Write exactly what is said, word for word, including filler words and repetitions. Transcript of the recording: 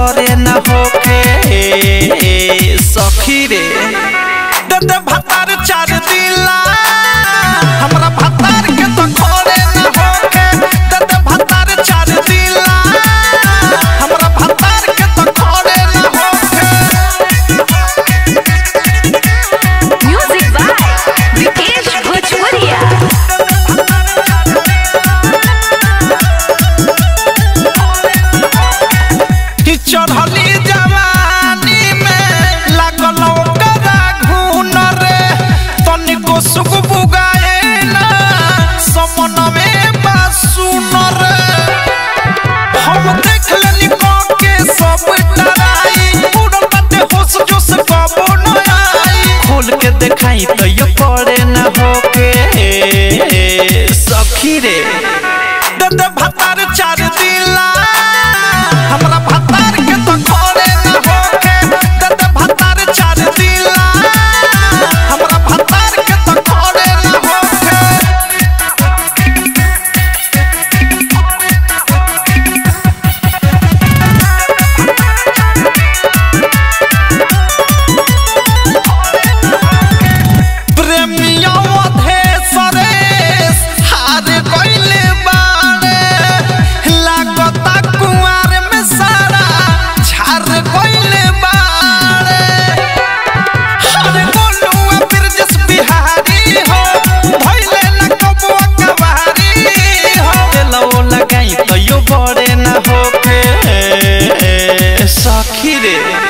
करे न होके सखी रे दे भतार चार दिला हमरा भतार के तो करे न होके दे भतार चार दिला हमरा भतार के तो करे न होके। म्यूजिक बाय विकेश भोजपुरिया। चढ़ली जवानी में लागल ओकरा घून रे तनिको सुख बुगाए ना समन में बासुन रे हम देख लेनी के सब डराई उड़ल बाटे होश जोश कबो न आई खोल के देखाई तो यो करे न होके सखी रे दे भतार चार दिला हमरा भतार के तो करे न होके दे भतार चार दिला हमरा भतार के तो करे न होके। प्रेमियों अधेश रेस हार गइले बाड़े लागता कुआर में सारा झार गइले बाड़े हर गोलुआ बिरजस बिहारी हो भइले न कबुआ कवारी हो लो लगाई तो यो बड़े न होके सखी रे।